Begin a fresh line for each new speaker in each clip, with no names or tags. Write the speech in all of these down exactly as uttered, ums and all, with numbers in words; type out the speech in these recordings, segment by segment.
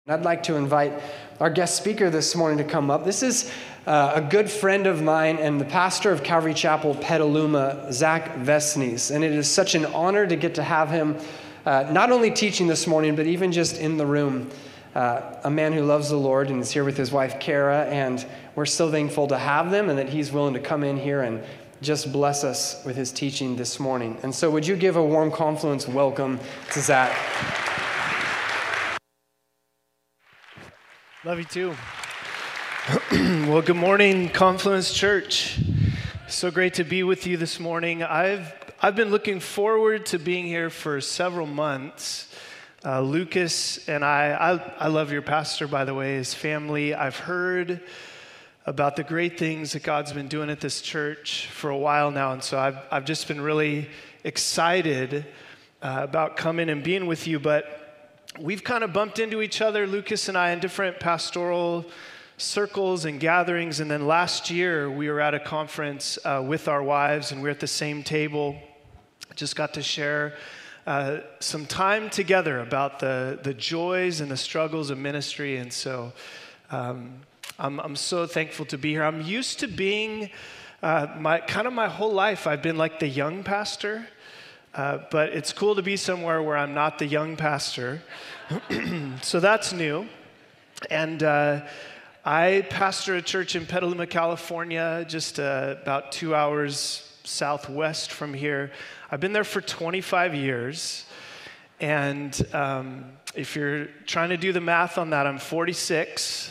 I'd like to invite our guest speaker this morning to come up. This is uh, a good friend of mine and the pastor of Calvary Chapel, Petaluma, Zach Vesnies. And it is such an honor to get to have him uh, not only teaching this morning, but even just in the room. Uh, a man who loves the Lord and is here with his wife, Kara, and we're so thankful to have them and that he's willing to come in here and just bless us with his teaching this morning. And so would you give a warm Confluence welcome to Zach?
Love you too. Well, good morning, Confluence Church. So great to be with you this morning. I've I've been looking forward to being here for several months. Uh, Lucas and I, I, I love your pastor, by the way, his family. I've heard about the great things that God's been doing at this church for a while now, and so I've I've just been really excited uh, about coming and being with you, but we've kind of bumped into each other, Lucas and I, in different pastoral circles and gatherings. And then last year, we were at a conference uh, with our wives, and we were at the same table. Just got to share uh, some time together about the, the joys and the struggles of ministry. And so um, I'm, I'm so thankful to be here. I'm used to being, uh, my kind of my whole life, I've been like the young pastor. Uh, but it's cool to be somewhere where I'm not the young pastor. So that's new. And uh, I pastor a church in Petaluma, California, just uh, about two hours southwest from here. I've been there for twenty-five years. And um, if you're trying to do the math on that, I'm forty-six.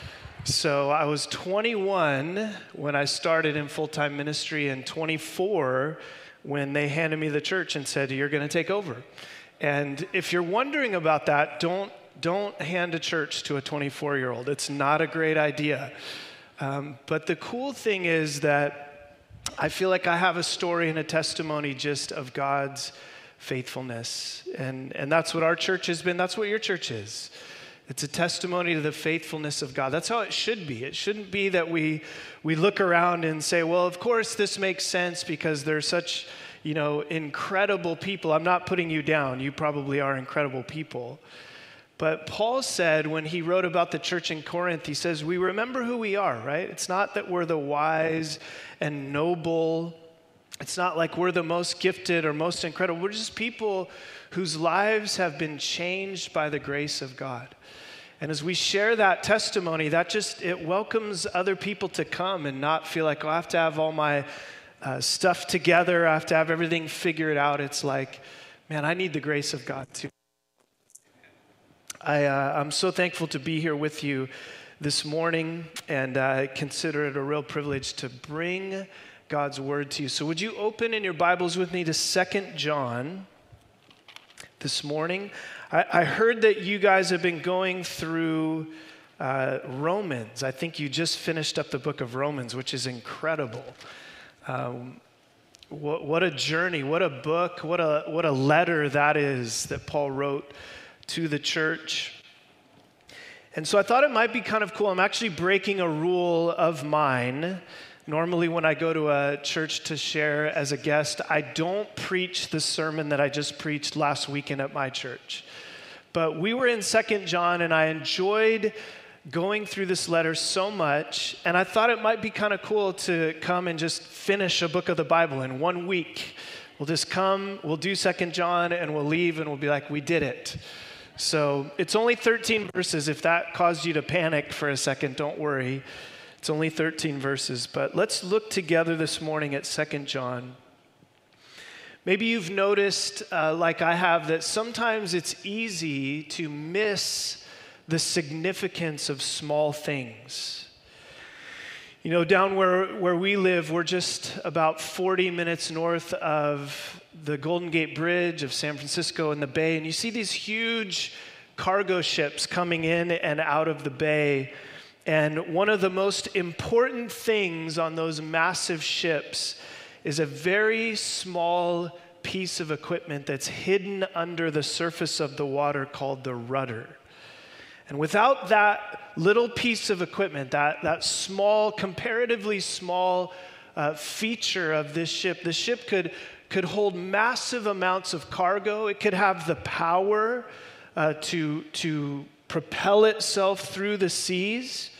So I was twenty-one when I started in full-time ministry, and twenty-four when they handed me the church and said, you're going to take over. And if you're wondering about that, don't don't hand a church to a twenty-four-year-old. It's not a great idea. Um, but the cool thing is that I feel like I have a story and a testimony just of God's faithfulness. And, and that's what our church has been. That's what your church is. It's a testimony to the faithfulness of God. That's how it should be. It shouldn't be that we we look around and say, well, of course this makes sense because they're such, you know, incredible people. I'm not putting you down. You probably are incredible people. But Paul said when he wrote about the church in Corinth, he says, we remember who we are, right? It's not that we're the wise and noble. It's not like we're the most gifted or most incredible. We're just people whose lives have been changed by the grace of God. And as we share that testimony, that just, it welcomes other people to come and not feel like, oh, I have to have all my uh, stuff together. I have to have everything figured out. It's like, man, I need the grace of God too. I, uh, I'm so thankful to be here with you this morning, and I consider it a real privilege to bring God's word to you. So would you open in your Bibles with me to Second John this morning? I, I heard that you guys have been going through uh, Romans. I think you just finished up the book of Romans, which is incredible. Um, what, what a journey, what a book, what a what a letter that is that Paul wrote to the church. And so I thought it might be kind of cool. I'm actually breaking a rule of mine. Normally when I go to a church to share as a guest, I don't preach the sermon that I just preached last weekend at my church. But we were in Second John, and I enjoyed going through this letter so much, and I thought it might be kind of cool to come and just finish a book of the Bible in one week. We'll just come, we'll do Second John, and we'll leave, and we'll be like, we did it. So it's only thirteen verses. If that caused you to panic for a second, don't worry. It's only thirteen verses, but let's look together this morning at Second John. Maybe you've noticed, uh, like I have, that sometimes it's easy to miss the significance of small things. You know, down where, where we live, we're just about forty minutes north of the Golden Gate Bridge of San Francisco and the Bay, and you see these huge cargo ships coming in and out of the bay. And one of the most important things on those massive ships is a very small piece of equipment that's hidden under the surface of the water called the rudder. And without that little piece of equipment, that, that small, comparatively small uh, feature of this ship, the ship could, could hold massive amounts of cargo. It could have the power uh, to, to propel itself through the seas,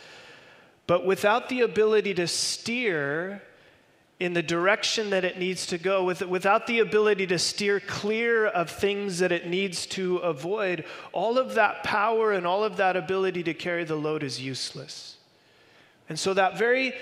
but without the ability to steer in the direction that it needs to go, with, without the ability to steer clear of things that it needs to avoid, all of that power and all of that ability to carry the load is useless. And so that very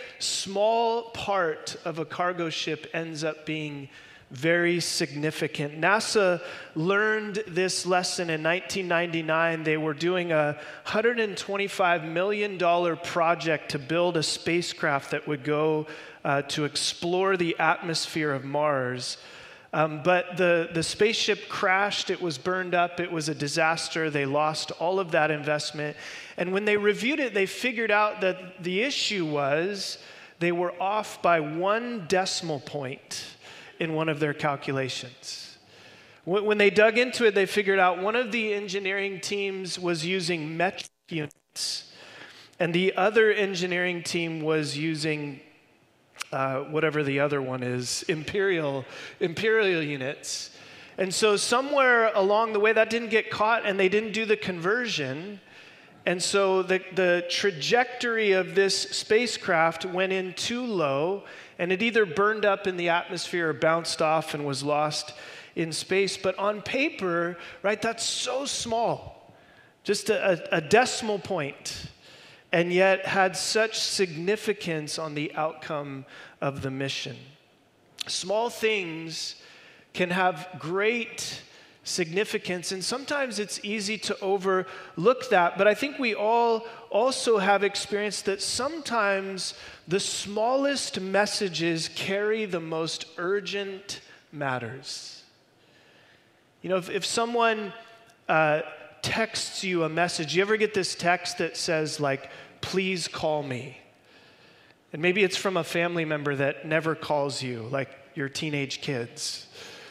small part of a cargo ship ends up being very significant. NASA learned this lesson in nineteen ninety-nine. They were doing a one hundred twenty-five million dollars project to build a spacecraft that would go uh, to explore the atmosphere of Mars. Um, but the, the spaceship crashed, it was burned up, it was a disaster. They lost all of that investment. And when they reviewed it, they figured out that the issue was they were off by one decimal point in one of their calculations. When they dug into it, they figured out one of the engineering teams was using metric units, and the other engineering team was using uh, whatever the other one is, imperial, imperial units. And so somewhere along the way, that didn't get caught, and they didn't do the conversion. And so the, the trajectory of this spacecraft went in too low, and it either burned up in the atmosphere or bounced off and was lost in space. But on paper, right, that's so small, just a, a decimal point, and yet had such significance on the outcome of the mission. Small things can have great significance, and sometimes it's easy to overlook that, but I think we all also have experienced that sometimes the smallest messages carry the most urgent matters. You know, if, if someone uh, texts you a message, you ever get this text that says, like, please call me? And maybe it's from a family member that never calls you, like your teenage kids.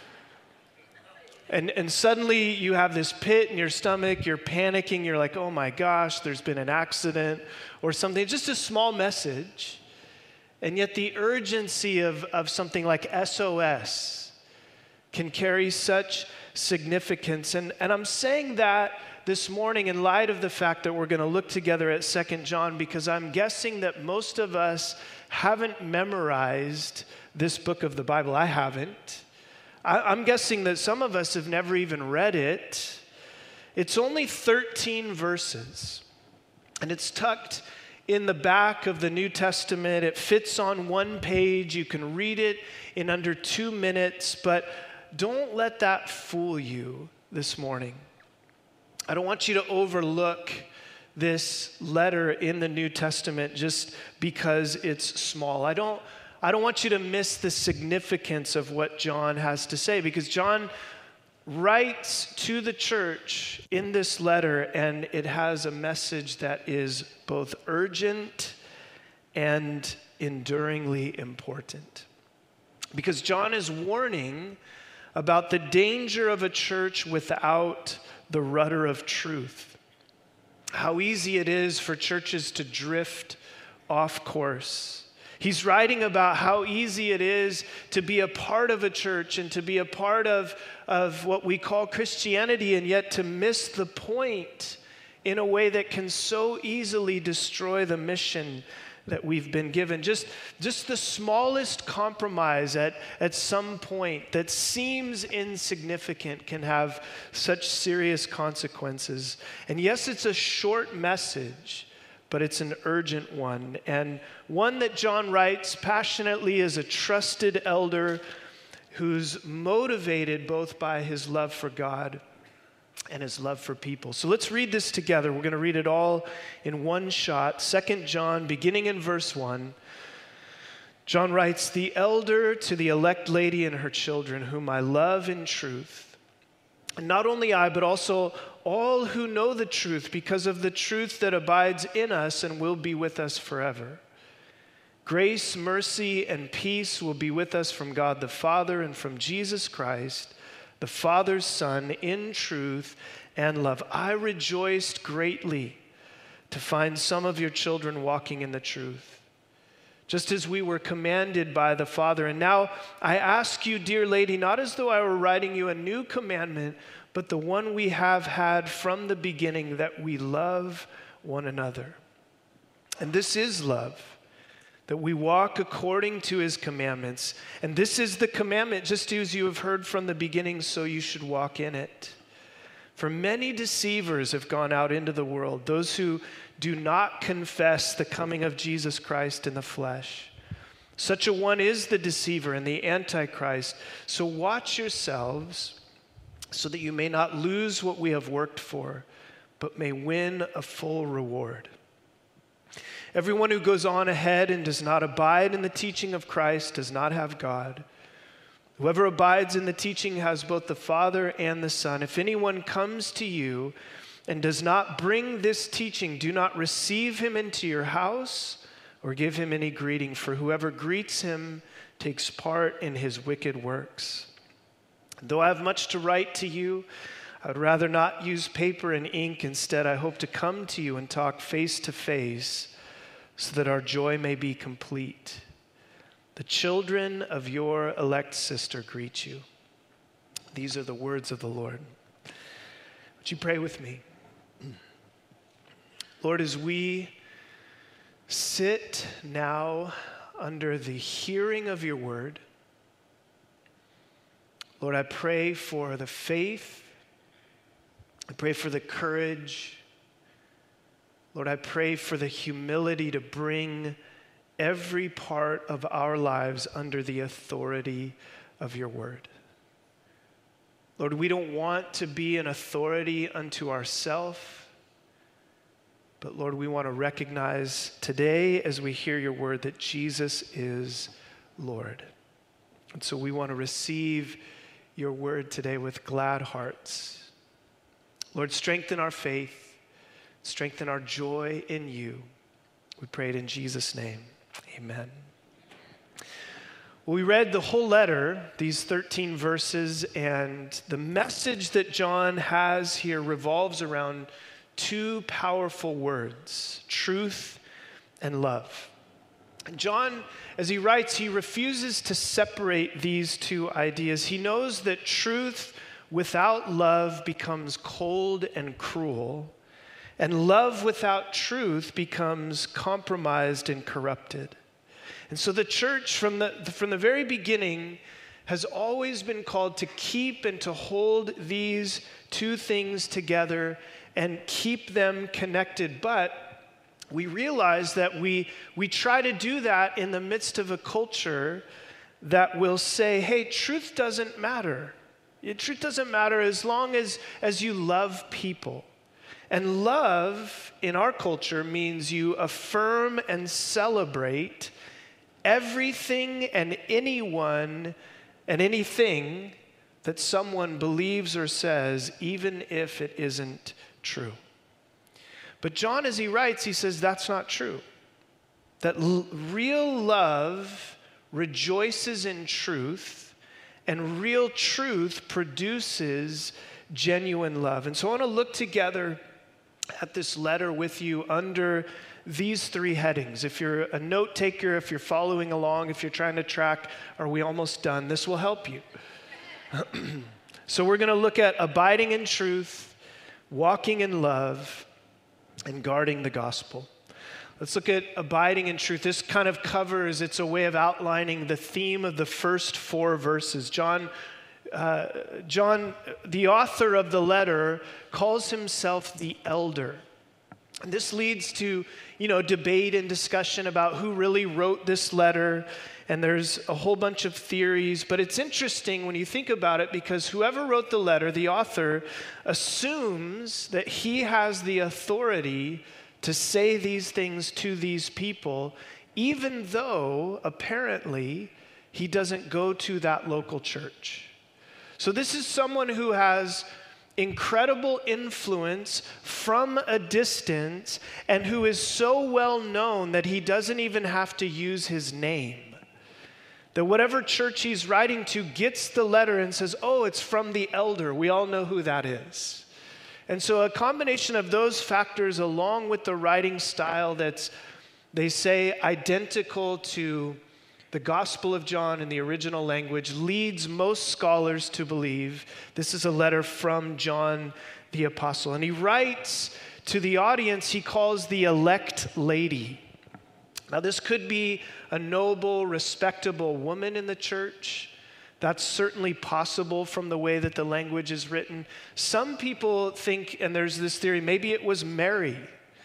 And, and suddenly you have this pit in your stomach, you're panicking, you're like, oh my gosh, there's been an accident or something. It's just a small message. And yet the urgency of, of something like S O S can carry such significance. And, and I'm saying that this morning in light of the fact that we're going to look together at Second John, because I'm guessing that most of us haven't memorized this book of the Bible. I haven't. I'm guessing that some of us have never even read it. It's only thirteen verses, and it's tucked in the back of the New Testament. It fits on one page. You can read it in under two minutes, but don't let that fool you this morning. I don't want you to overlook this letter in the New Testament just because it's small. I don't I don't want you to miss the significance of what John has to say, because John writes to the church in this letter, and it has a message that is both urgent and enduringly important. Because John is warning about the danger of a church without the rudder of truth. How easy it is for churches to drift off course. He's writing about how easy it is to be a part of a church and to be a part of, of what we call Christianity, and yet to miss the point in a way that can so easily destroy the mission that we've been given. Just, just the smallest compromise at, at some point that seems insignificant can have such serious consequences. And yes, it's a short message, but it's an urgent one, and one that John writes passionately as a trusted elder who's motivated both by his love for God and his love for people. So let's read this together. We're going to read it all in one shot. Second John, beginning in verse one. John writes, "The elder to the elect lady and her children, whom I love in truth. And not only I, but also all who know the truth, because of the truth that abides in us and will be with us forever. Grace, mercy, and peace will be with us from God the Father and from Jesus Christ, the Father's Son, in truth and love. I rejoiced greatly to find some of your children walking in the truth, just as we were commanded by the Father. And now I ask you, dear lady, not as though I were writing you a new commandment, but the one we have had from the beginning, that we love one another. And this is love, that we walk according to his commandments. And this is the commandment, just as you have heard from the beginning, so you should walk in it. For many deceivers have gone out into the world, those who do not confess the coming of Jesus Christ in the flesh. Such a one is the deceiver and the antichrist. So watch yourselves so that you may not lose what we have worked for, but may win a full reward. Everyone who goes on ahead and does not abide in the teaching of Christ does not have God. Whoever abides in the teaching has both the Father and the Son. If anyone comes to you and does not bring this teaching, do not receive him into your house or give him any greeting, for whoever greets him takes part in his wicked works. Though I have much to write to you, I would rather not use paper and ink. Instead, I hope to come to you and talk face to face so that our joy may be complete. The children of your elect sister greet you. These are the words of the Lord. Would you pray with me? Lord, as we sit now under the hearing of your word, Lord, I pray for the faith. I pray for the courage. Lord, I pray for the humility to bring every part of our lives under the authority of your word. Lord, we don't want to be an authority unto ourselves, but Lord, we want to recognize today as we hear your word that Jesus is Lord. And so we want to receive your word today with glad hearts. Lord, strengthen our faith, strengthen our joy in you. We pray it in Jesus' name. Amen. Well, we read the whole letter, these thirteen verses, and the message that John has here revolves around two powerful words, truth and love. And John, as he writes, he refuses to separate these two ideas. He knows that truth without love becomes cold and cruel, and love without truth becomes compromised and corrupted. And so the church from the, from the very beginning has always been called to keep and to hold these two things together and keep them connected. But we realize that we, we try to do that in the midst of a culture that will say, hey, truth doesn't matter. Truth doesn't matter as long as, as you love people. And love in our culture means you affirm and celebrate everything and anyone and anything that someone believes or says, even if it isn't true. But John, as he writes, he says that's not true. That l- real love rejoices in truth, and real truth produces genuine love. And so I want to look together at this letter with you under these three headings. If you're a note taker, if you're following along, if you're trying to track, are we almost done? This will help you. So we're going to look at abiding in truth, walking in love, and guarding the gospel. Let's look at abiding in truth. This kind of covers, it's a way of outlining the theme of the first four verses. John Uh, John, the author of the letter, calls himself the elder. And this leads to, you know, debate and discussion about who really wrote this letter. And there's a whole bunch of theories. But it's interesting when you think about it, because whoever wrote the letter, the author, assumes that he has the authority to say these things to these people, even though apparently he doesn't go to that local church. So this is someone who has incredible influence from a distance and who is so well known that he doesn't even have to use his name. That whatever church he's writing to gets the letter and says, oh, it's from the elder. We all know who that is. And so a combination of those factors along with the writing style that's, they say, identical to the Gospel of John in the original language leads most scholars to believe this is a letter from John the Apostle. And he writes to the audience he calls the elect lady. Now, this could be a noble, respectable woman in the church. That's certainly possible from the way that the language is written. Some people think, and there's this theory, maybe it was Mary,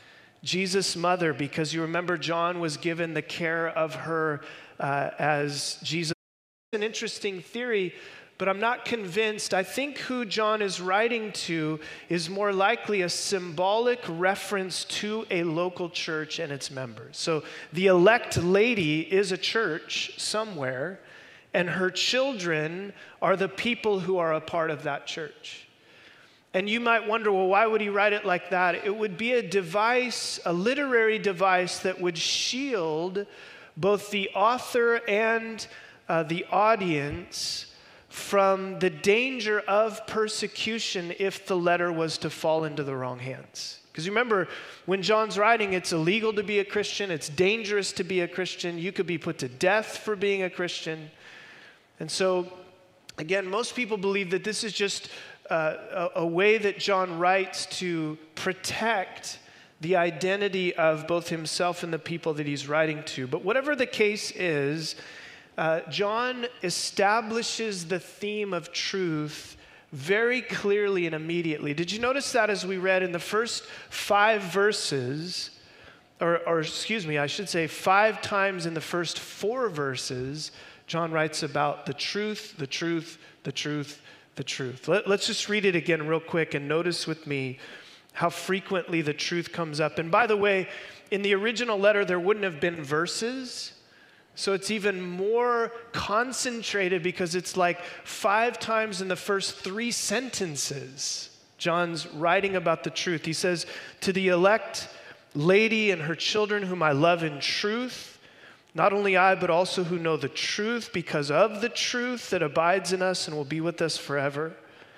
Jesus' mother, because you remember John was given the care of her uh, as Jesus. It's an interesting theory, but I'm not convinced. I think who John is writing to is more likely a symbolic reference to a local church and its members. So the elect lady is a church somewhere, and her children are the people who are a part of that church. And you might wonder, well, why would he write it like that? It would be a device, a literary device that would shield both the author and uh, the audience from the danger of persecution if the letter was to fall into the wrong hands. Because remember, when John's writing, it's illegal to be a Christian, it's dangerous to be a Christian, you could be put to death for being a Christian. And so, again, most people believe that this is just uh, a, a way that John writes to protect the identity of both himself and the people that he's writing to. But whatever the case is, uh, John establishes the theme of truth very clearly and immediately. Did you notice that as we read in the first five verses, or, or excuse me, I should say five times in the first four verses, John writes about the truth, the truth, the truth, the truth. Let, let's just read it again real quick and notice with me how frequently the truth comes up. And by the way, in the original letter, there wouldn't have been verses. So it's even more concentrated because it's like five times in the first three sentences, John's writing about the truth. He says, to the elect lady and her children whom I love in truth, not only I, but also who know the truth because of the truth that abides in us and will be with us forever.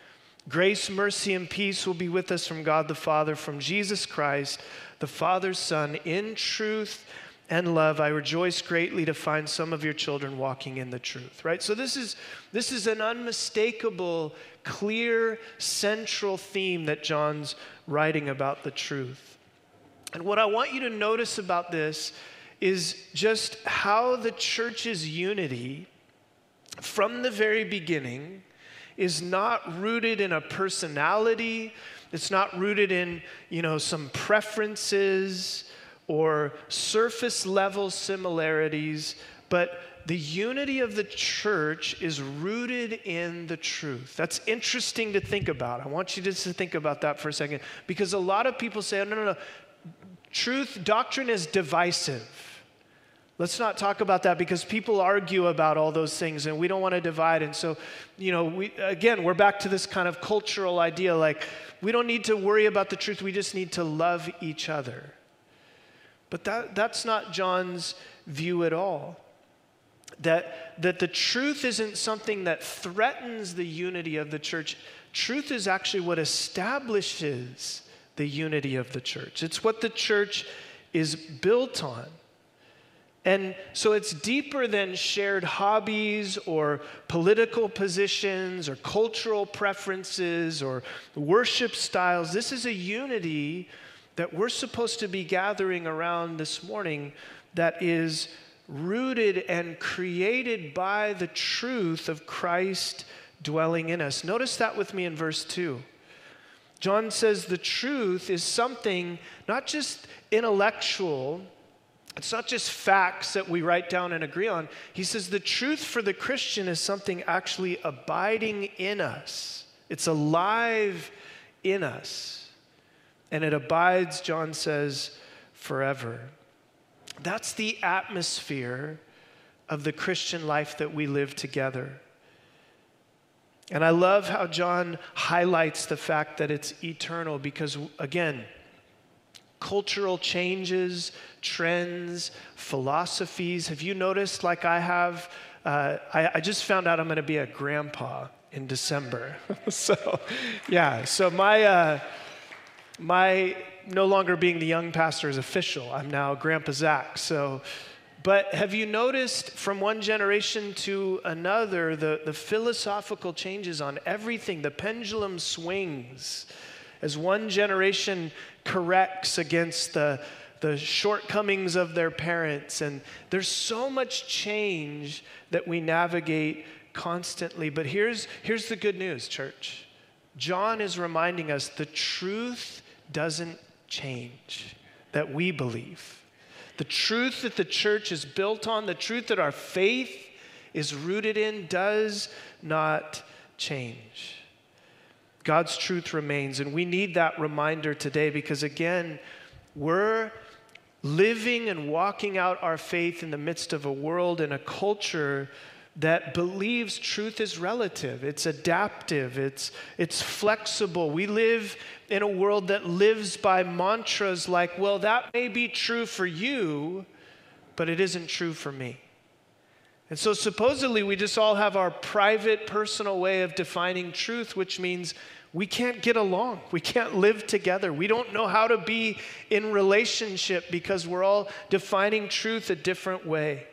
Grace, mercy, and peace will be with us from God the Father, from Jesus Christ, the Father's Son, in truth and love. I rejoice greatly to find some of your children walking in the truth, right? So this is, this is an unmistakable, clear, central theme that John's writing about the truth. And what I want you to notice about this is just how the church's unity from the very beginning is not rooted in a personality. It's not rooted in, you know, some preferences or surface level similarities, but the unity of the church is rooted in the truth. That's interesting to think about. I want you just to think about that for a second, because a lot of people say, oh, no, no, no, truth, doctrine is divisive. Let's not talk about that because people argue about all those things and we don't want to divide. And so, you know, we, again, we're back to this kind of cultural idea, like we don't need to worry about the truth, we just need to love each other. But that, that's not John's view at all. That, that the truth isn't something that threatens the unity of the church. Truth is actually what establishes the unity of the church. It's what the church is built on. And so it's deeper than shared hobbies or political positions or cultural preferences or worship styles. This is a unity that we're supposed to be gathering around this morning that is rooted and created by the truth of Christ dwelling in us. Notice that with me in verse two. John says the truth is something not just intellectual. It's not just facts that we write down and agree on. He says the truth for the Christian is something actually abiding in us. It's alive in us. And it abides, John says, forever. That's the atmosphere of the Christian life that we live together. And I love how John highlights the fact that it's eternal because, again, cultural changes, trends, philosophies. Have you noticed, like I have, uh, I, I just found out I'm going to be a grandpa in December. so, yeah, so my, uh, my no longer being the young pastor is official. I'm now Grandpa Zach. So But have you noticed from one generation to another, the, the philosophical changes on everything? The pendulum swings as one generation corrects against the, the shortcomings of their parents. And there's so much change that we navigate constantly. But here's, here's the good news, church. John is reminding us the truth doesn't change that we believe. The truth that the church is built on, the truth that our faith is rooted in, does not change. God's truth remains, and we need that reminder today because, again, we're living and walking out our faith in the midst of a world and a culture that believes truth is relative, it's adaptive, it's, it's flexible. We live in a world that lives by mantras like, well, that may be true for you, but it isn't true for me. And so supposedly we just all have our private, personal way of defining truth, which means we can't get along. We can't live together. We don't know how to be in relationship because we're all defining truth a different way.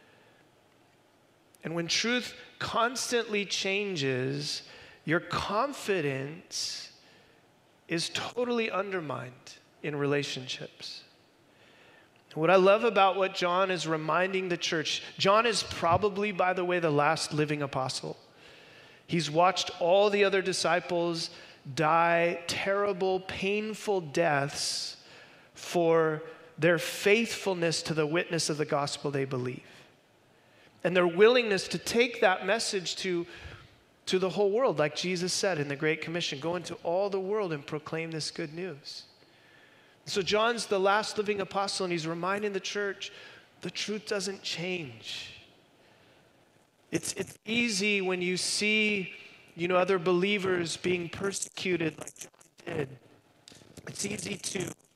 And when truth constantly changes, your confidence is totally undermined in relationships. What I love about what John is reminding the church, John is probably, by the way, the last living apostle. He's watched all the other disciples die terrible, painful deaths for their faithfulness to the witness of the gospel they believe. And their willingness to take that message to, to the whole world, like Jesus said in the Great Commission, go into all the world and proclaim this good news. So John's the last living apostle, and he's reminding the church, the truth doesn't change. It's, it's easy when you see, you know, other believers being persecuted like John did. It's easy to,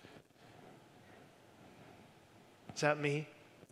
is that me?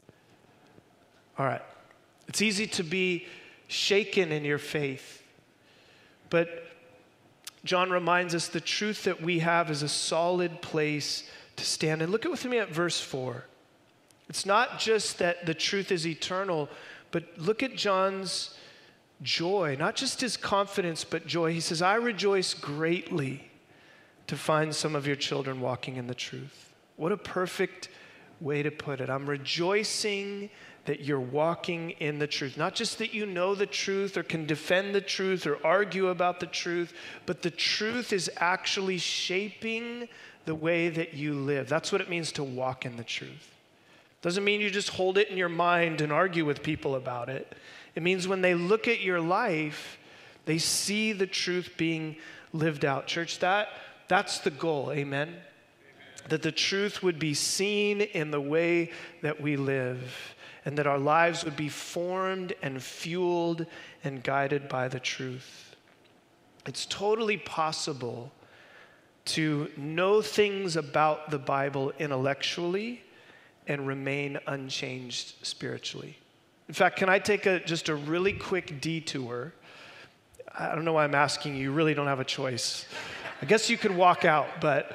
All right. It's easy to be shaken in your faith. But John reminds us the truth that we have is a solid place to stand. And look at with me at verse four. It's not just that the truth is eternal, but look at John's joy, not just his confidence, but joy. He says, I rejoice greatly to find some of your children walking in the truth. What a perfect way to put it. I'm rejoicing that you're walking in the truth. Not just that you know the truth or can defend the truth or argue about the truth, but the truth is actually shaping the way that you live. That's what it means to walk in the truth. Doesn't mean you just hold it in your mind and argue with people about it. It means when they look at your life, they see the truth being lived out. Church, that, that's the goal, amen? Amen? That the truth would be seen in the way that we live, and that our lives would be formed and fueled and guided by the truth. It's totally possible to know things about the Bible intellectually and remain unchanged spiritually. In fact, can I take a, just a really quick detour? I don't know why I'm asking you. You really don't have a choice. I guess you could walk out, but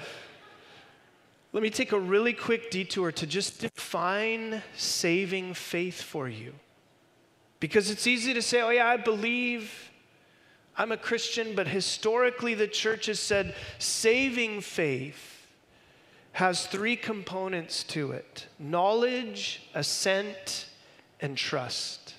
let me take a really quick detour to just define saving faith for you. Because it's easy to say, oh yeah, I believe, I'm a Christian, but historically the church has said saving faith has three components to it: knowledge, assent, and trust.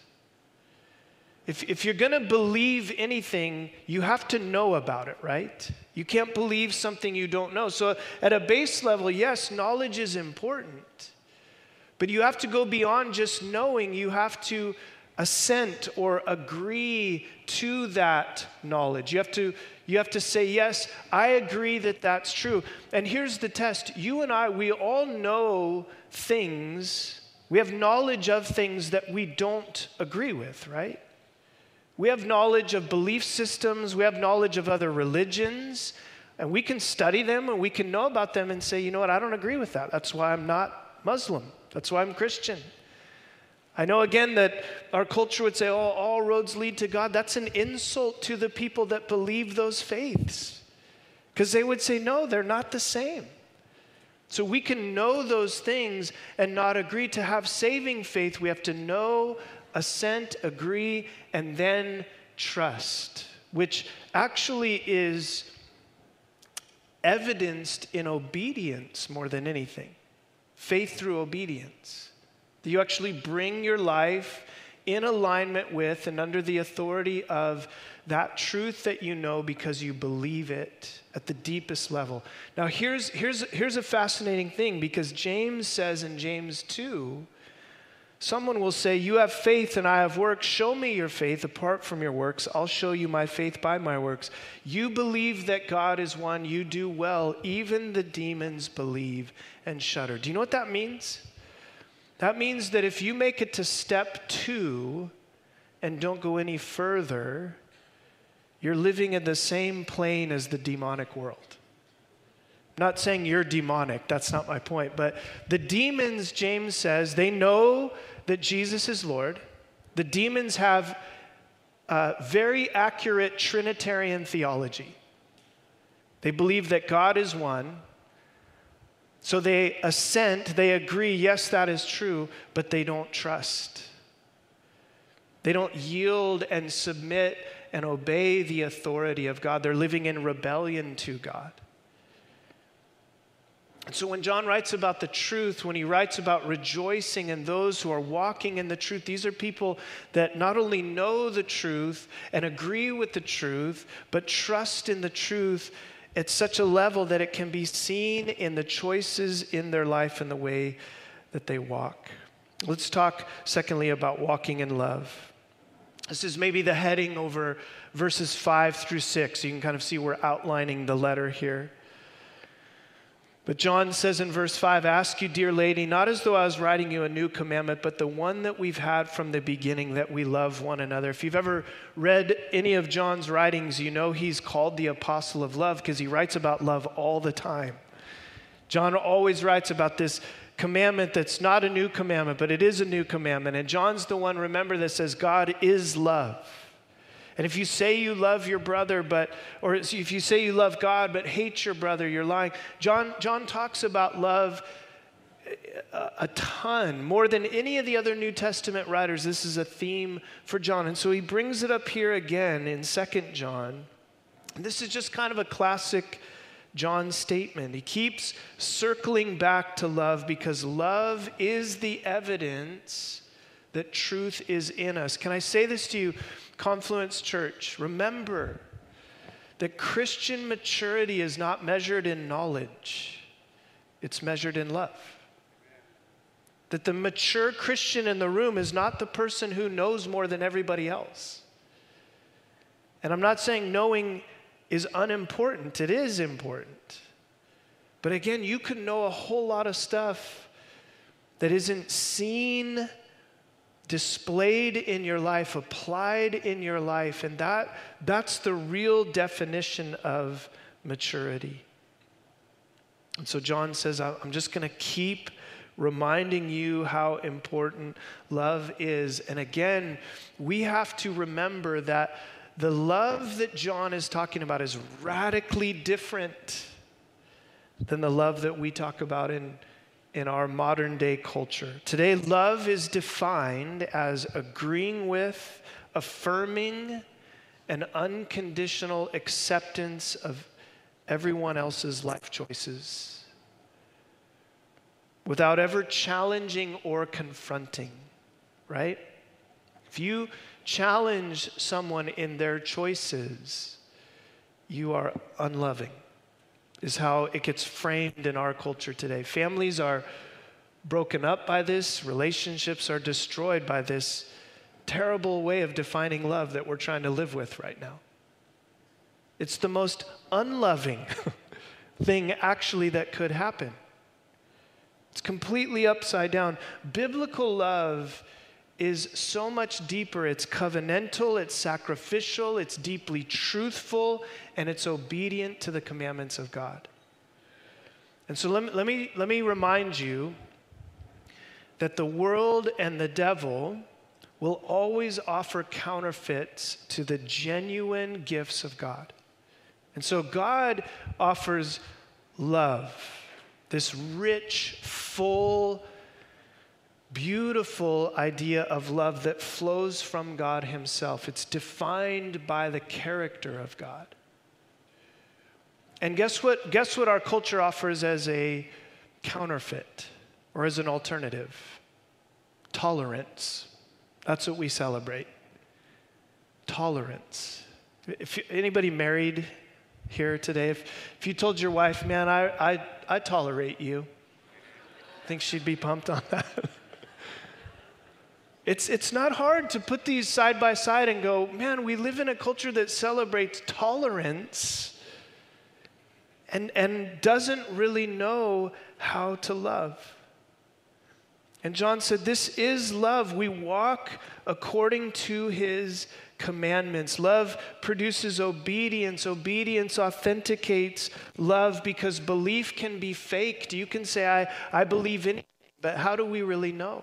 If, if you're going to believe anything, you have to know about it, right? You can't believe something you don't know. So at a base level, yes, knowledge is important. But you have to go beyond just knowing. You have to assent or agree to that knowledge. You have to, you have to say, yes, I agree that that's true. And here's the test. You and I, we all know things. We have knowledge of things that we don't agree with, right? We have knowledge of belief systems. We have knowledge of other religions. And we can study them and we can know about them and say, you know what, I don't agree with that. That's why I'm not Muslim. That's why I'm Christian. I know, again, that our culture would say, oh, all roads lead to God. That's an insult to the people that believe those faiths. Because they would say, no, they're not the same. So we can know those things and not agree. To have saving faith, we have to know, assent, agree, and then trust, which actually is evidenced in obedience more than anything. Faith through obedience. That you actually bring your life in alignment with and under the authority of that truth that you know because you believe it at the deepest level. Now here's, here's, here's a fascinating thing, because James says in James two, someone will say, you have faith and I have works. Show me your faith apart from your works. I'll show you my faith by my works. You believe that God is one. You do well. Even the demons believe and shudder. Do you know what that means? That means that if you make it to step two and don't go any further, you're living in the same plane as the demonic world. I'm not saying you're demonic, that's not my point, but the demons, James says, they know that Jesus is Lord. The demons have uh, very accurate Trinitarian theology. They believe that God is one. So they assent, they agree, yes, that is true, but they don't trust. They don't yield and submit and obey the authority of God. They're living in rebellion to God. And so when John writes about the truth, when he writes about rejoicing in those who are walking in the truth, these are people that not only know the truth and agree with the truth, but trust in the truth at such a level that it can be seen in the choices in their life and the way that they walk. Let's talk, secondly, about walking in love. This is maybe the heading over verses five through six. You can kind of see we're outlining the letter here. But John says in verse five, ask you, dear lady, not as though I was writing you a new commandment, but the one that we've had from the beginning, that we love one another. If you've ever read any of John's writings, you know he's called the apostle of love because he writes about love all the time. John always writes about this commandment that's not a new commandment, but it is a new commandment. And John's the one, remember, that says God is love. And if you say you love your brother, but, or if you say you love God, but hate your brother, you're lying. John, John talks about love a, a ton, more than any of the other New Testament writers. This is a theme for John. And so he brings it up here again in Second John. And this is just kind of a classic John statement. He keeps circling back to love because love is the evidence that truth is in us. Can I say this to you? Confluence Church, remember that Christian maturity is not measured in knowledge, it's measured in love. That the mature Christian in the room is not the person who knows more than everybody else. And I'm not saying knowing is unimportant, it is important. But again, you can know a whole lot of stuff that isn't seen, displayed in your life, applied in your life, and that that's the real definition of maturity. And so John says, I'm just going to keep reminding you how important love is. And again, we have to remember that the love that John is talking about is radically different than the love that we talk about in in our modern day culture. Today, love is defined as agreeing with, affirming, and unconditional acceptance of everyone else's life choices without ever challenging or confronting, right? If you challenge someone in their choices, you are unloving, is how it gets framed in our culture today. Families are broken up by this. Relationships are destroyed by this terrible way of defining love that we're trying to live with right now. It's the most unloving thing actually that could happen. It's completely upside down. Biblical love is so much deeper. It's covenantal, it's sacrificial, it's deeply truthful, and it's obedient to the commandments of God. And so let me, let me, let me remind you that the world and the devil will always offer counterfeits to the genuine gifts of God. And so God offers love. This rich, full, beautiful idea of love that flows from God himself. It's defined by the character of God. And guess what? Guess what our culture offers as a counterfeit or as an alternative? Tolerance. That's what we celebrate. Tolerance. If you, anybody married here today, if, if you told your wife, man, I, I, I tolerate you, I think she'd be pumped on that. It's, it's not hard to put these side by side and go, man, we live in a culture that celebrates tolerance and, and doesn't really know how to love. And John said, this is love. We walk according to his commandments. Love produces obedience. Obedience authenticates love because belief can be faked. You can say, I, I believe in it, but how do we really know?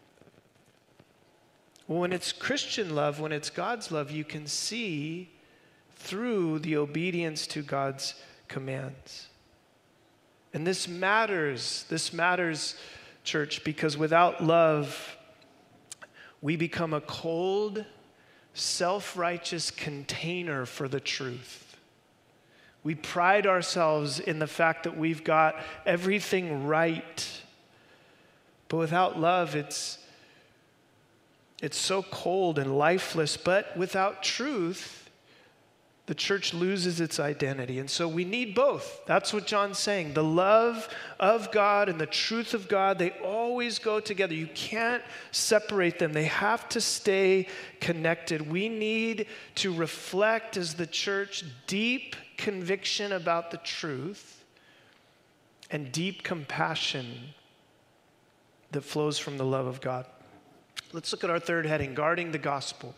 Well, when it's Christian love, when it's God's love, you can see through the obedience to God's commands. And this matters. This matters, church, because without love, we become a cold, self-righteous container for the truth. We pride ourselves in the fact that we've got everything right. But without love, it's, it's so cold and lifeless. But without truth, the church loses its identity. And so we need both. That's what John's saying. The love of God and the truth of God, they always go together. You can't separate them. They have to stay connected. We need to reflect as the church deep conviction about the truth and deep compassion that flows from the love of God. Let's look at our third heading, guarding the gospel.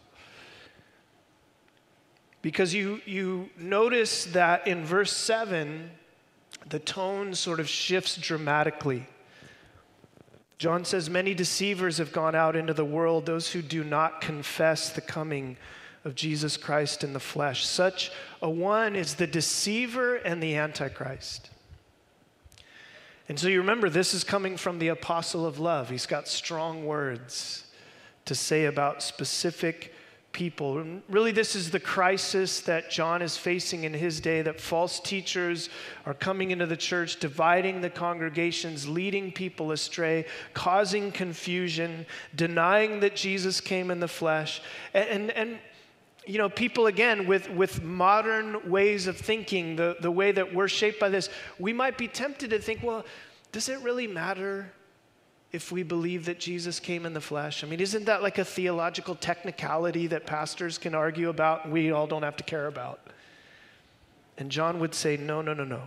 Because you, you notice that in verse seven, the tone sort of shifts dramatically. John says, many deceivers have gone out into the world, those who do not confess the coming of Jesus Christ in the flesh. Such a one is the deceiver and the Antichrist. And so you remember, this is coming from the apostle of love. He's got strong words to say about specific people. And really, this is the crisis that John is facing in his day, that false teachers are coming into the church, dividing the congregations, leading people astray, causing confusion, denying that Jesus came in the flesh. And, and, and you know, people, again, with, with modern ways of thinking, the, the way that we're shaped by this, we might be tempted to think, well, does it really matter if we believe that Jesus came in the flesh? I mean, isn't that like a theological technicality that pastors can argue about and we all don't have to care about? And John would say, no, no, no, no.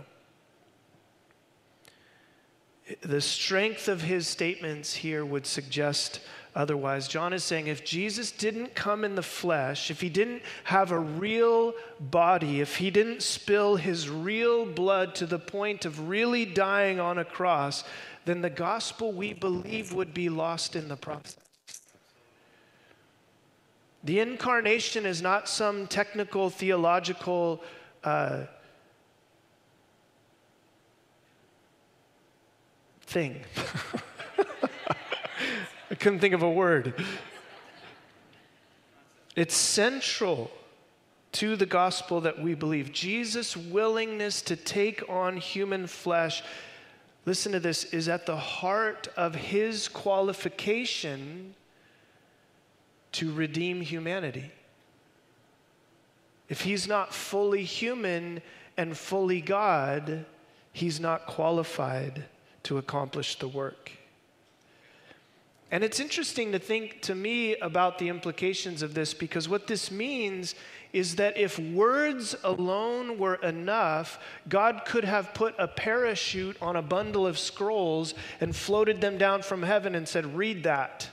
The strength of his statements here would suggest otherwise. John is saying if Jesus didn't come in the flesh, if he didn't have a real body, if he didn't spill his real blood to the point of really dying on a cross, then the gospel we believe would be lost in the process. The incarnation is not some technical, theological uh, thing. I couldn't think of a word. It's central to the gospel that we believe. Jesus' willingness to take on human flesh, listen to this, is at the heart of his qualification to redeem humanity. If he's not fully human and fully God, he's not qualified to accomplish the work. And it's interesting to think to me about the implications of this, because what this means is that if words alone were enough, God could have put a parachute on a bundle of scrolls and floated them down from heaven and said, read that.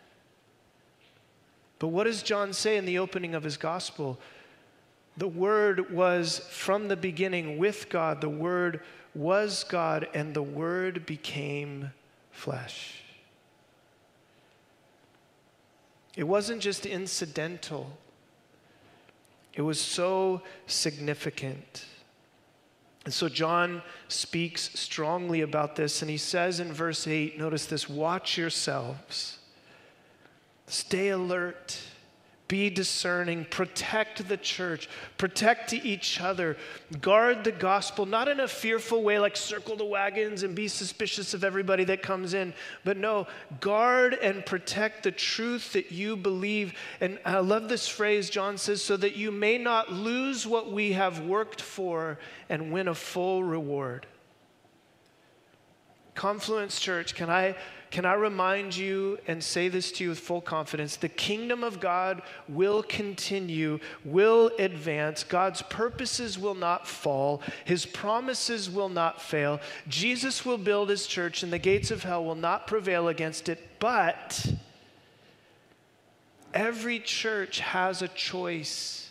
But what does John say in the opening of his gospel? The Word was from the beginning with God. The Word was God, and the Word became flesh. It wasn't just incidental. It was so significant. And so John speaks strongly about this, and he says in verse eight, notice this, watch yourselves, stay alert, be discerning, protect the church, protect each other, guard the gospel, not in a fearful way like circle the wagons and be suspicious of everybody that comes in, but no, guard and protect the truth that you believe. And I love this phrase, John says, so that you may not lose what we have worked for and win a full reward. Confluence Church, can I Can I remind you and say this to you with full confidence? The kingdom of God will continue, will advance. God's purposes will not fall. His promises will not fail. Jesus will build his church, and the gates of hell will not prevail against it. But every church has a choice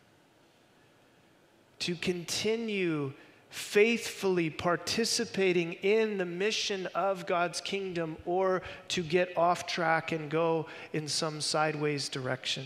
to continue faithfully participating in the mission of God's kingdom, or to get off track and go in some sideways direction.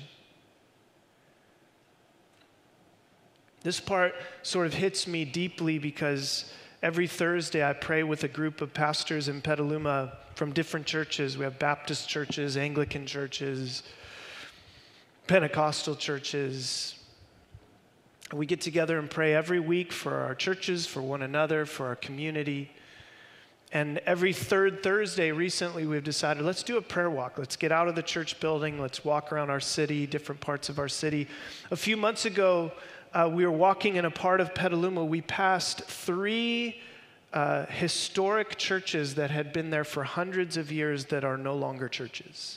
This part sort of hits me deeply because every Thursday I pray with a group of pastors in Petaluma from different churches. We have Baptist churches, Anglican churches, Pentecostal churches. We get together and pray every week for our churches, for one another, for our community. And every third Thursday recently we've decided, let's do a prayer walk. Let's get out of the church building. Let's walk around our city, different parts of our city. A few months ago, uh, we were walking in a part of Petaluma. We passed three uh, historic churches that had been there for hundreds of years that are no longer churches.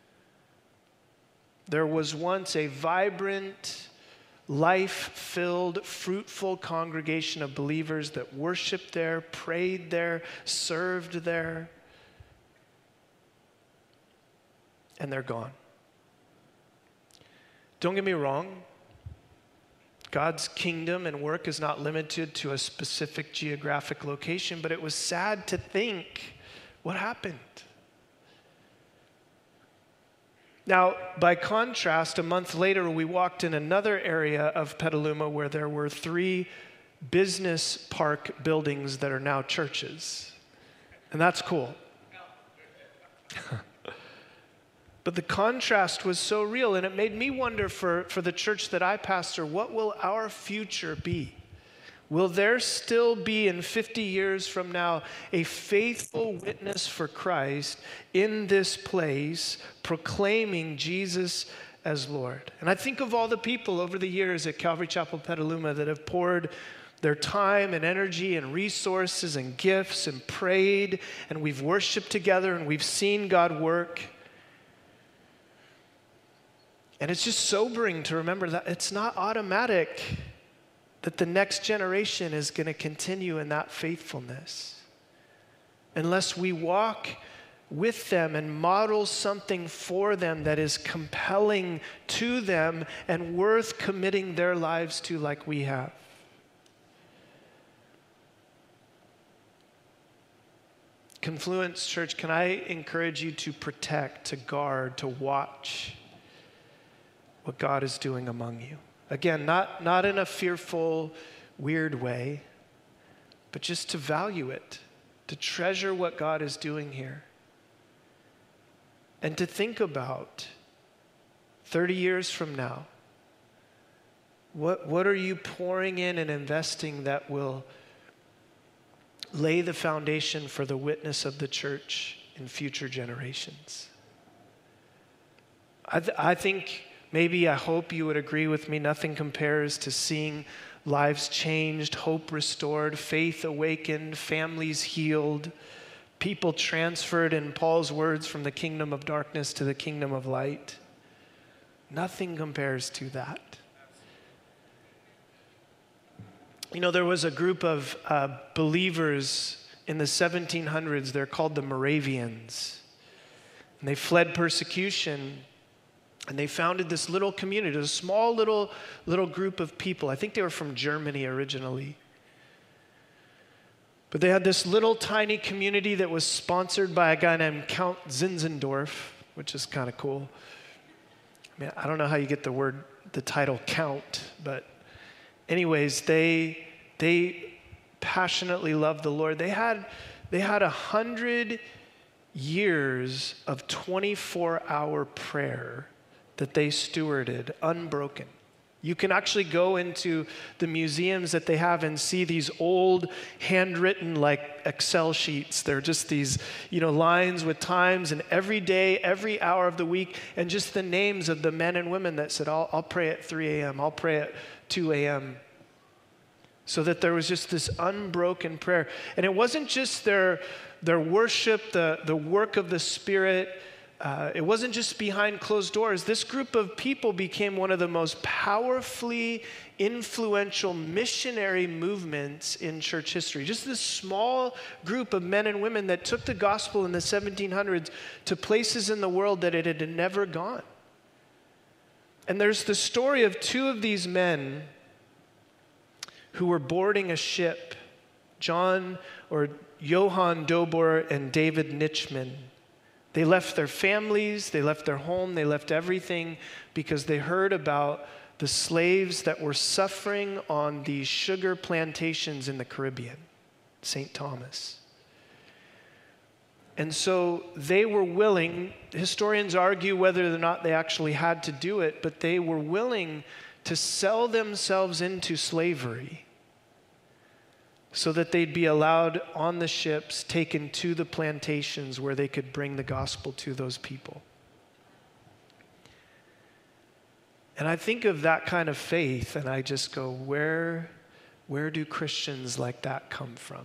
There was once a vibrant, life-filled, fruitful congregation of believers that worshiped there, prayed there, served there, and they're gone. Don't get me wrong, God's kingdom and work is not limited to a specific geographic location, but it was sad to think what happened. Now, by contrast, a month later, we walked in another area of Petaluma where there were three business park buildings that are now churches. And that's cool. But the contrast was so real, and it made me wonder for, for the church that I pastor, what will our future be? Will there still be in fifty years from now a faithful witness for Christ in this place proclaiming Jesus as Lord? And I think of all the people over the years at Calvary Chapel Petaluma that have poured their time and energy and resources and gifts and prayed, and we've worshiped together and we've seen God work. And it's just sobering to remember that it's not automatic that the next generation is going to continue in that faithfulness unless we walk with them and model something for them that is compelling to them and worth committing their lives to like we have. Confluence Church, can I encourage you to protect, to guard, to watch what God is doing among you? Again, not, not in a fearful, weird way, but just to value it, to treasure what God is doing here. And to think about thirty years from now, what, what are you pouring in and investing that will lay the foundation for the witness of the church in future generations? I, th- I think... Maybe, I hope you would agree with me, nothing compares to seeing lives changed, hope restored, faith awakened, families healed, people transferred, in Paul's words, from the kingdom of darkness to the kingdom of light. Nothing compares to that. You know, there was a group of uh, believers in the seventeen hundreds. They're called the Moravians. And they fled persecution. And they founded this little community, a small little, little group of people. I think they were from Germany originally. But they had this little tiny community that was sponsored by a guy named Count Zinzendorf, which is kind of cool. I mean, I don't know how you get the word, the title count, but anyways, they, they passionately loved the Lord. They had, they had a hundred years of twenty-four hour prayer that they stewarded unbroken. You can actually go into the museums that they have and see these old handwritten like Excel sheets. They're just these, you know, lines with times, and every day, every hour of the week, and just the names of the men and women that said, I'll, I'll pray at three a.m., I'll pray at two a.m. So that there was just this unbroken prayer. And it wasn't just their, their worship, the, the work of the Spirit. Uh, it wasn't just behind closed doors. This group of people became one of the most powerfully influential missionary movements in church history. Just this small group of men and women that took the gospel in the seventeen hundreds to places in the world that it had never gone. And there's the story of two of these men who were boarding a ship, John or Johann Dobor and David Nitschmann. They left their families, they left their home, they left everything because they heard about the slaves that were suffering on these sugar plantations in the Caribbean, Saint Thomas. And so they were willing, historians argue whether or not they actually had to do it, but they were willing to sell themselves into slavery so that they'd be allowed on the ships, taken to the plantations where they could bring the gospel to those people. And I think of that kind of faith, and I just go, where, where do Christians like that come from?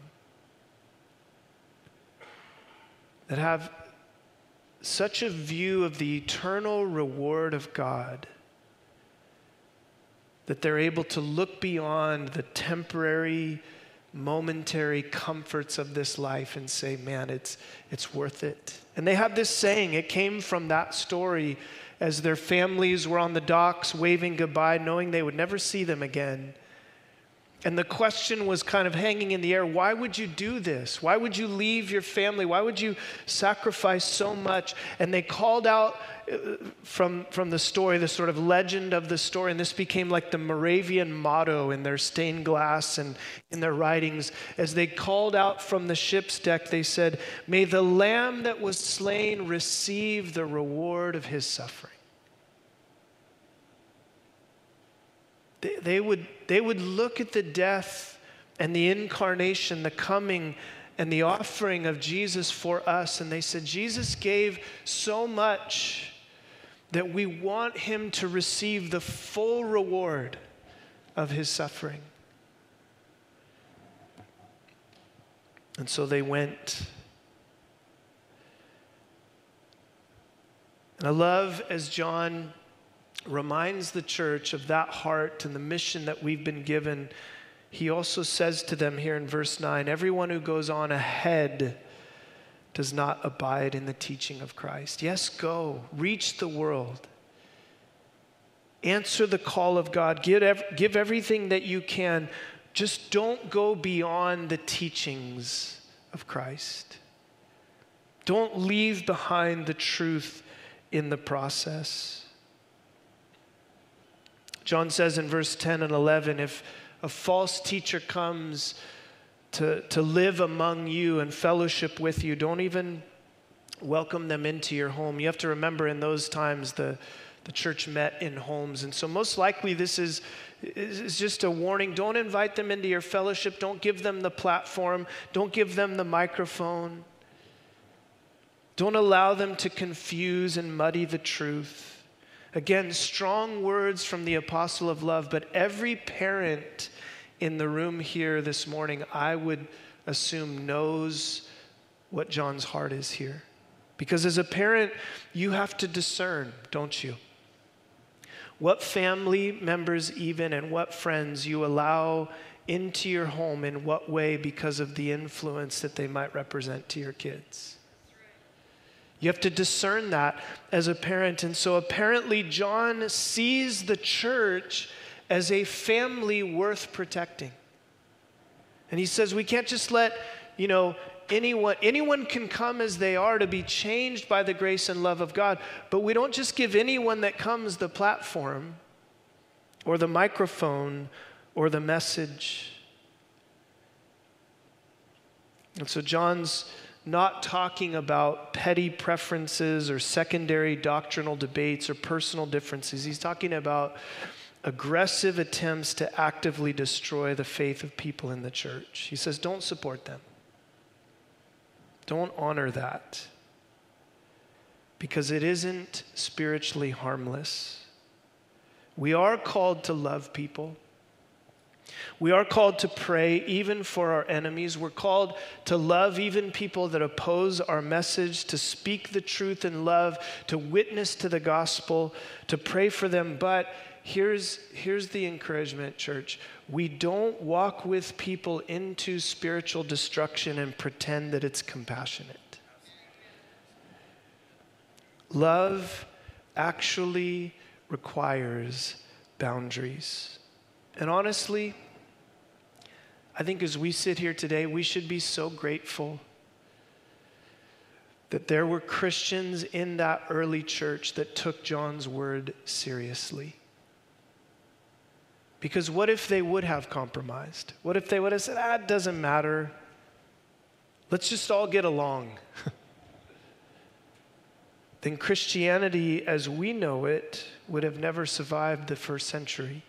That have such a view of the eternal reward of God that they're able to look beyond the temporary, momentary comforts of this life and say, man, it's, it's worth it. And they have this saying, it came from that story as their families were on the docks waving goodbye, knowing they would never see them again. And the question was kind of hanging in the air, why would you do this? Why would you leave your family? Why would you sacrifice so much? And they called out from, from the story, the sort of legend of the story, and this became like the Moravian motto in their stained glass and in their writings. As they called out from the ship's deck, they said, "May the Lamb that was slain receive the reward of his suffering." They, they would, they would look at the death and the incarnation, the coming and the offering of Jesus for us, and they said, Jesus gave so much that we want him to receive the full reward of his suffering. And so they went. And I love as John reminds the church of that heart and the mission that we've been given. He also says to them here in verse nine, everyone who goes on ahead does not abide in the teaching of Christ. Yes, go, reach the world. Answer the call of God. Give, ev- give everything that you can. Just don't go beyond the teachings of Christ. Don't leave behind the truth in the process. John says in verse ten and eleven, if a false teacher comes to, to live among you and fellowship with you, don't even welcome them into your home. You have to remember in those times the, the church met in homes. And so most likely this is, is just a warning. Don't invite them into your fellowship. Don't give them the platform. Don't give them the microphone. Don't allow them to confuse and muddy the truth. Again, strong words from the apostle of love, but every parent in the room here this morning, I would assume, knows what John's heart is here. Because as a parent, you have to discern, don't you? What family members even and what friends you allow into your home in what way because of the influence that they might represent to your kids. You have to discern that as a parent. And so apparently John sees the church as a family worth protecting. And he says we can't just let, you know, anyone, anyone can come as they are to be changed by the grace and love of God. But we don't just give anyone that comes the platform or the microphone or the message. And so John's not talking about petty preferences or secondary doctrinal debates or personal differences. He's talking about aggressive attempts to actively destroy the faith of people in the church. He says, don't support them. Don't honor that, because it isn't spiritually harmless. We are called to love people. We are called to pray even for our enemies. We're called to love even people that oppose our message, to speak the truth in love, to witness to the gospel, to pray for them. But here's, here's the encouragement, church. We don't walk with people into spiritual destruction and pretend that it's compassionate. Love actually requires boundaries. And honestly, I think as we sit here today, we should be so grateful that there were Christians in that early church that took John's word seriously. Because what if they would have compromised? What if they would have said, ah, it doesn't matter. Let's just all get along. Then Christianity, as we know it, would have never survived the first century.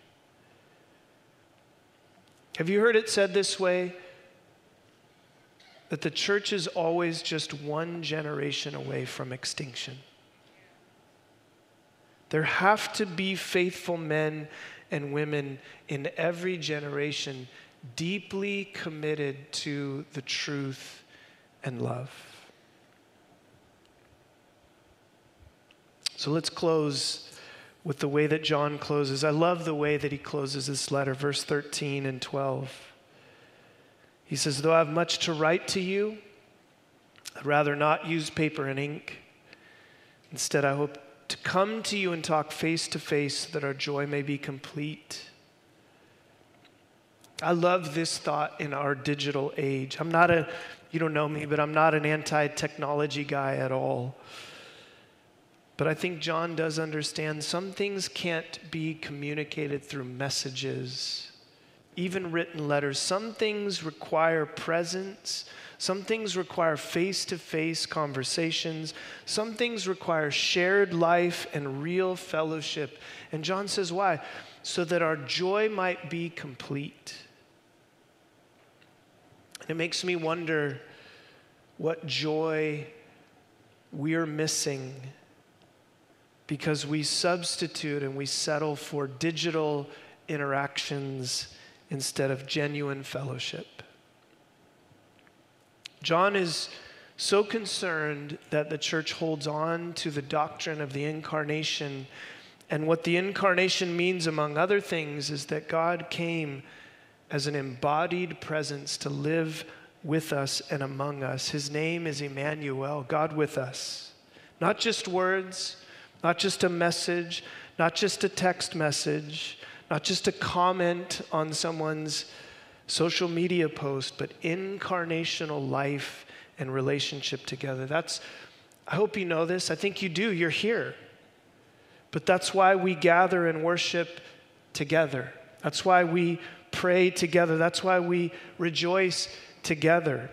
Have you heard it said this way? That the church is always just one generation away from extinction. There have to be faithful men and women in every generation deeply committed to the truth and love. So let's close with the way that John closes. I love the way that he closes this letter, verse thirteen and twelve. He says, though I have much to write to you, I'd rather not use paper and ink. Instead, I hope to come to you and talk face to face so that our joy may be complete. I love this thought in our digital age. I'm not a, you don't know me, but I'm not an anti-technology guy at all. But I think John does understand some things can't be communicated through messages, even written letters. Some things require presence. Some things require face-to-face conversations. Some things require shared life and real fellowship. And John says, why? So that our joy might be complete. And it makes me wonder what joy we're missing because we substitute and we settle for digital interactions instead of genuine fellowship. John is so concerned that the church holds on to the doctrine of the incarnation. And what the incarnation means, among other things, is that God came as an embodied presence to live with us and among us. His name is Emmanuel, God with us. Not just words, not just a message, not just a text message, not just a comment on someone's social media post, but incarnational life and relationship together. That's, I hope you know this. I think you do. You're here. But that's why we gather and worship together. That's why we pray together. That's why we rejoice together.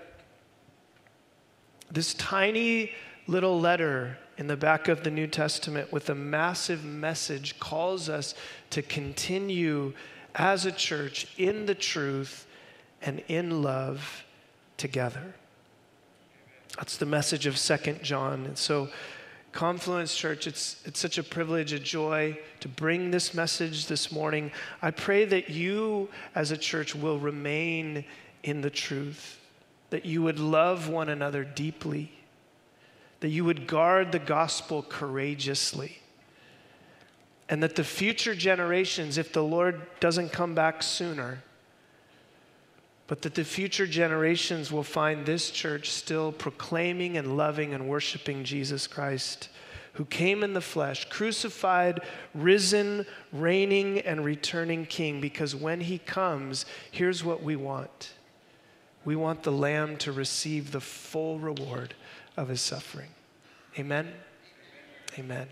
This tiny little letter in the back of the New Testament with a massive message calls us to continue as a church in the truth and in love together. That's the message of Second John. And so, Confluence Church, it's, it's such a privilege, a joy to bring this message this morning. I pray that you as a church will remain in the truth, that you would love one another deeply, that you would guard the gospel courageously, and that the future generations, if the Lord doesn't come back sooner, but that the future generations will find this church still proclaiming and loving and worshiping Jesus Christ, who came in the flesh, crucified, risen, reigning, and returning King. Because when he comes, here's what we want. We want the Lamb to receive the full reward of his suffering. Amen? Amen.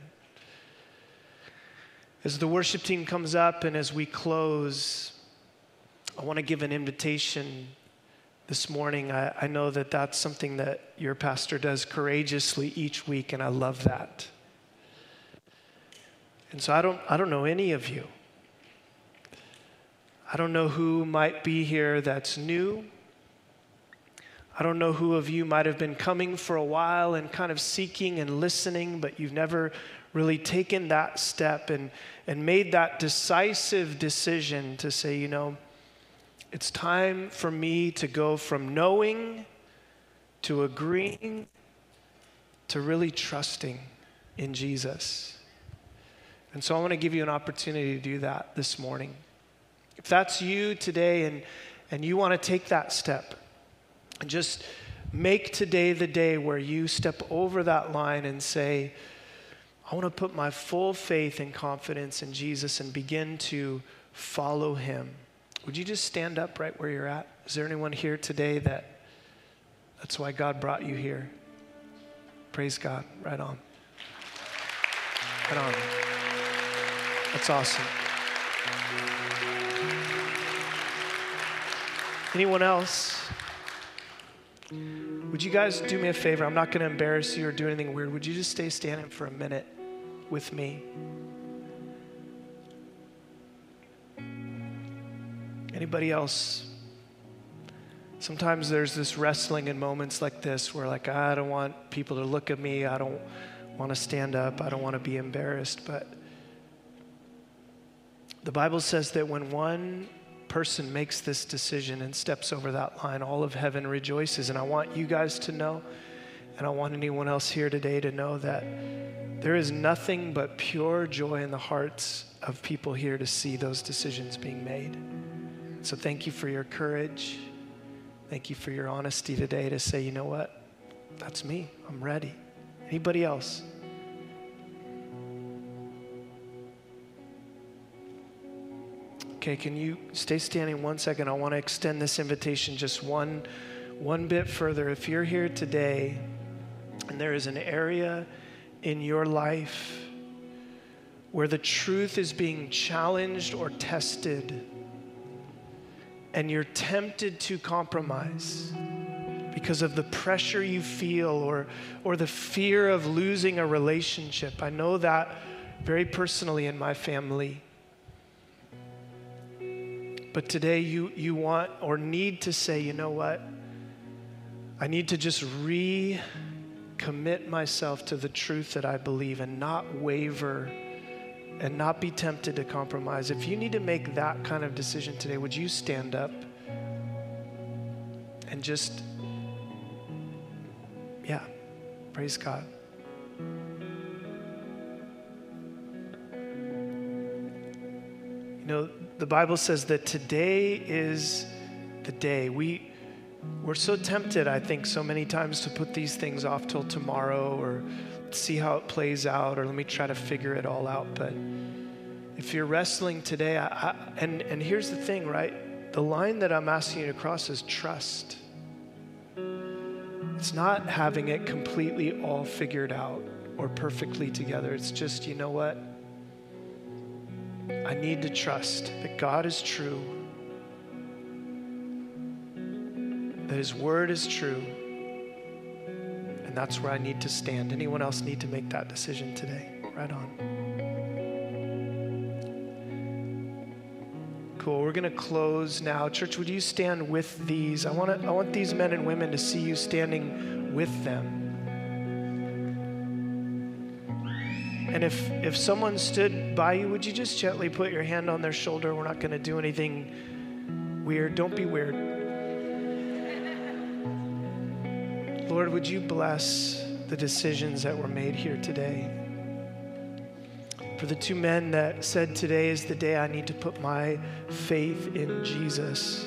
As the worship team comes up and as we close, I want to give an invitation this morning, I, I know that that's something that your pastor does courageously each week, and I love that. And so I don't, I don't know any of you. I don't know who might be here that's new. I don't know who of you might have been coming for a while and kind of seeking and listening, but you've never really taken that step and, and made that decisive decision to say, you know, it's time for me to go from knowing to agreeing to really trusting in Jesus. And so I want to give you an opportunity to do that this morning. If that's you today and, and you want to take that step, and just make today the day where you step over that line and say, I want to put my full faith and confidence in Jesus and begin to follow him. Would you just stand up right where you're at? Is there anyone here today that that's why God brought you here? Praise God. Right on. Right on. That's awesome. Anyone else? Would you guys do me a favor? I'm not going to embarrass you or do anything weird. Would you just stay standing for a minute with me? Anybody else? Sometimes there's this wrestling in moments like this where like, I don't want people to look at me. I don't want to stand up. I don't want to be embarrassed. But the Bible says that when one person makes this decision and steps over that line, all of heaven rejoices. And I want you guys to know, and I want anyone else here today to know that there is nothing but pure joy in the hearts of people here to see those decisions being made. So thank you for your courage. Thank you for your honesty today to say, you know what? That's me. I'm ready. Anybody else? Okay, can you stay standing one second? I want to extend this invitation just one, one bit further. If you're here today and there is an area in your life where the truth is being challenged or tested and you're tempted to compromise because of the pressure you feel or, or the fear of losing a relationship. I know that very personally in my family. But today you, you want or need to say, you know what? I need to just recommit myself to the truth that I believe and not waver and not be tempted to compromise. If you need to make that kind of decision today, would you stand up and just, yeah, praise God. You know, the Bible says that today is the day. We, we're so tempted, I think, so many times to put these things off till tomorrow or see how it plays out or let me try to figure it all out. But if you're wrestling today, I, I, and, and here's the thing, right? The line that I'm asking you to cross is trust. It's not having it completely all figured out or perfectly together. It's just, you know what? I need to trust that God is true, that his word is true, and that's where I need to stand. Anyone else need to make that decision today? Right on. Cool, we're gonna close now. Church, would you stand with these? I want to, I want these men and women to see you standing with them. And if, if someone stood by you, would you just gently put your hand on their shoulder? We're not going to do anything weird. Don't be weird. Lord, would you bless the decisions that were made here today? For the two men that said today is the day I need to put my faith in Jesus.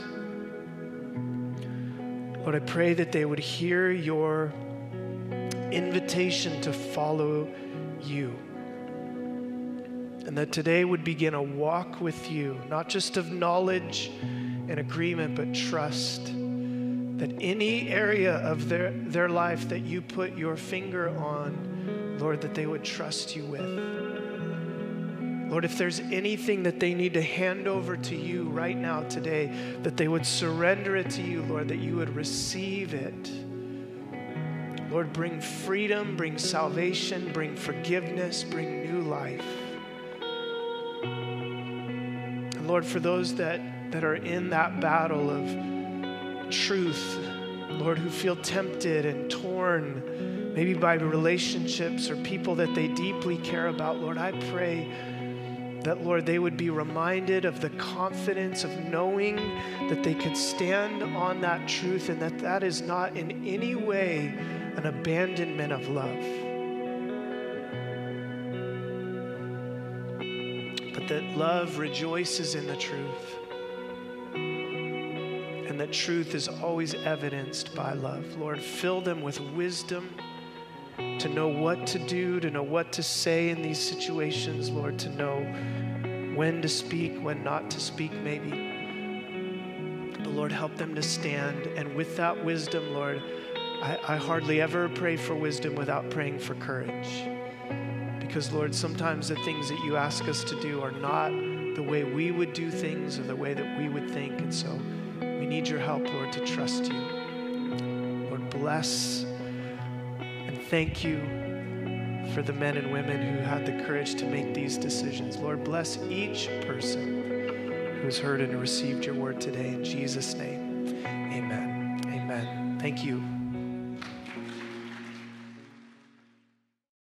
Lord, I pray that they would hear your invitation to follow you. And that today would begin a walk with you, not just of knowledge and agreement, but trust. That any area of their, their life that you put your finger on, Lord, that they would trust you with. Lord, if there's anything that they need to hand over to you right now today, that they would surrender it to you, Lord, that you would receive it. Lord, bring freedom, bring salvation, bring forgiveness, bring new life. And Lord, for those that, that are in that battle of truth, Lord, who feel tempted and torn, maybe by relationships or people that they deeply care about, Lord, I pray that, Lord, they would be reminded of the confidence of knowing that they could stand on that truth and that that is not in any way an abandonment of love, but that love rejoices in the truth, and that truth is always evidenced by love. Lord, fill them with wisdom to know what to do, to know what to say in these situations, Lord, to know when to speak, when not to speak maybe. But Lord, help them to stand, and with that wisdom, Lord, I, I hardly ever pray for wisdom without praying for courage. Because Lord, sometimes the things that you ask us to do are not the way we would do things or the way that we would think, and so we need your help, Lord, to trust you. Lord, bless and thank you for the men and women who had the courage to make these decisions. Lord, bless each person who has heard and received your word today. In Jesus' name, amen. Amen. Thank you.